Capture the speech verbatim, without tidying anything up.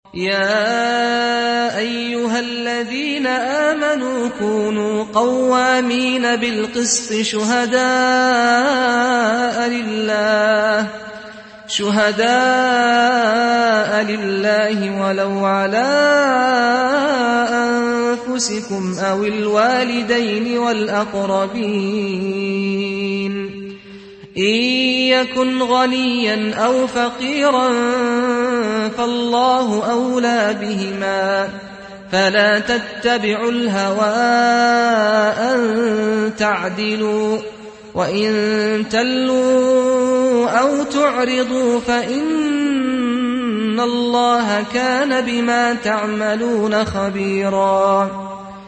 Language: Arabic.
يا أيها الذين آمنوا كونوا قوامين بالقسط شهداء لله شهداء لله ولو على أنفسكم أو الوالدين والأقربين إن يكن غنيا أو فقيرا فالله أولى بهما فلا تتبعوا الهوى أن تعدلوا وإن تلوا أو تعرضوا فإن الله كان بما تعملون خبيرا